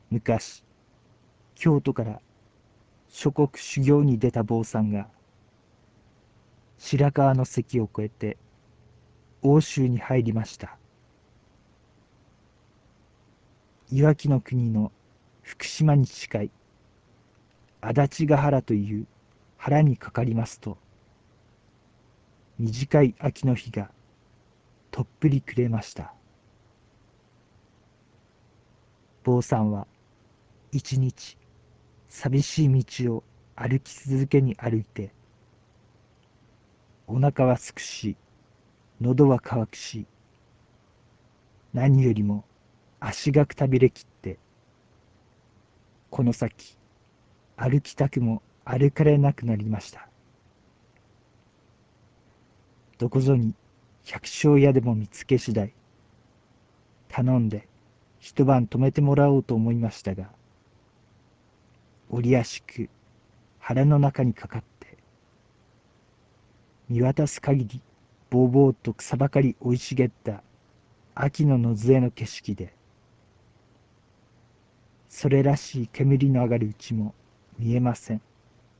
昔、京都から諸国修行に出た坊さんが、白河の関を越えて奥州に入りました。いわきの国の福島に近い足立ヶ原という原にかかりますと、短い秋の日がとっぷり暮れました。坊さんは一日寂しい道を歩き続けに歩いて、お腹はすくし、喉は渇くし、何よりも足がくたびれきって、この先歩きたくも歩かれなくなりました。どこぞに百姓屋でも見つけ次第、頼んで一晩泊めてもらおうと思いましたが、折やしく腹の中にかかって、見渡す限りぼうぼうと草ばかり生い茂った秋の野津江の景色で、それらしい煙の上がるうちも見えません。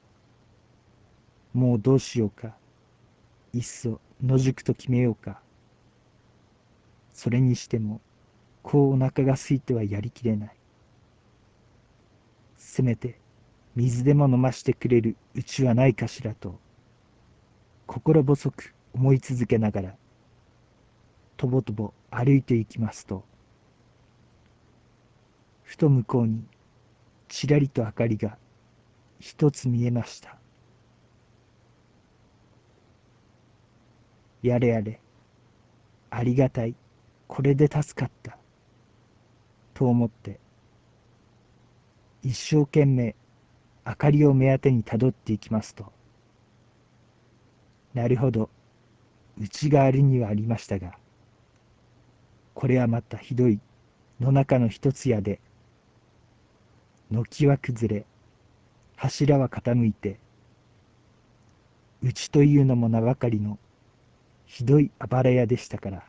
もうどうしようか、いっそ野宿と決めようか。それにしてもこうお腹が空いてはやりきれない。せめて水でも飲ましてくれるうちはないかしらと心細く思い続けながらとぼとぼ歩いていきますと、ふと向こうにちらりと明かりが一つ見えました。やれやれ、ありがたい、これで助かったと思って一生懸命明かりを目当てにたどっていきますと、なるほど、内があるにはありましたが、これはまたひどい野中の一つ屋で、軒は崩れ、柱は傾いて、うちというのも名ばかりのひどいあばら屋でしたから、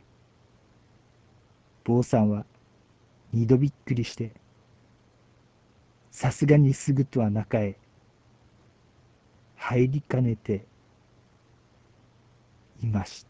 坊さんは二度びっくりして、さすがにすぐとは中へ入りかねていました。